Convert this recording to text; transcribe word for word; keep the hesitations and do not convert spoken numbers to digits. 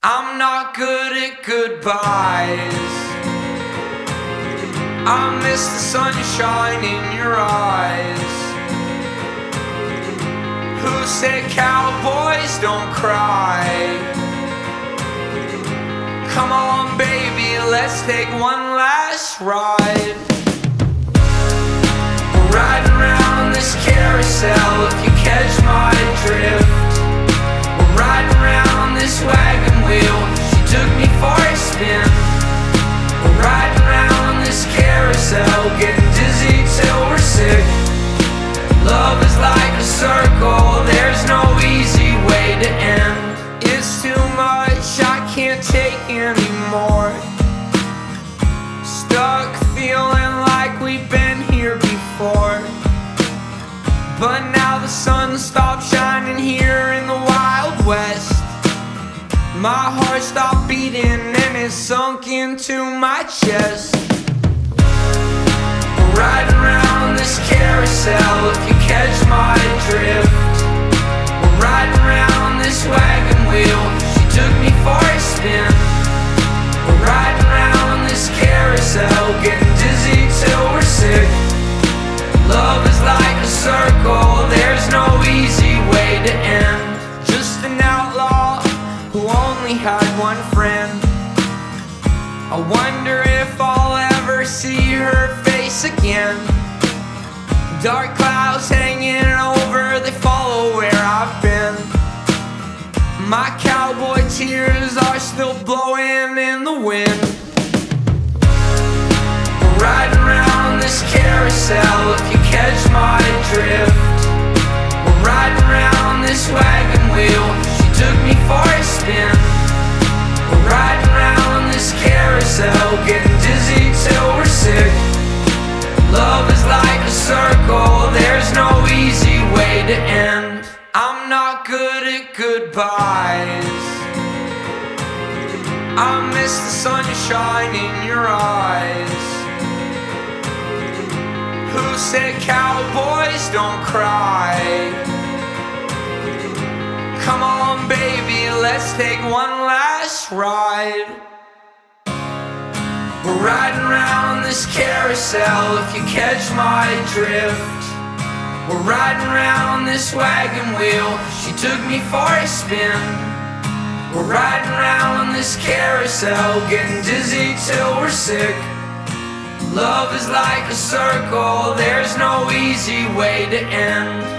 I'm not good at goodbyes. I miss the sunshine in your eyes. Who said cowboys don't cry? Come on baby, let's take one last ride. We're riding around this carousel, if you catch my drift. We're riding around this wagon wheel, she took me for a spin. We're riding around this carousel, getting dizzy till we're sick. Love is like a circle, there's no easy way to end. It's too much, I can't take anymore. Stuck feeling like we've been here before. But now the sun stopped shining here in the Wild West. My heart stopped beating and it sunk into my chest. We're riding around this carousel, if you catch my drift. We're riding around this wagon wheel, she took me for a spin. We're riding around this carousel, getting dizzy till we're sick. Love is like a circle, there's no easy way to end. Just an outlaw who only had one friend. I wonder if I'll ever see her face again. Dark clouds hanging over, they follow where I've been. My cowboy tears are still blowing in the wind. We're riding around this carousel, if you catch my drift. We're riding around this wagon wheel, she took me for a spin. We're riding around this carousel, getting dizzy till we're sick. Love is like a circle, there's no easy way to end. I'm not good at goodbyes. I miss the sunshine in your eyes. Who said cowboys don't cry? Come on baby, let's take one last ride. We're riding around this carousel, if you catch my drift. We're riding around this wagon wheel, she took me for a spin. We're riding around this carousel, getting dizzy till we're sick. Love is like a circle, there's no easy way to end.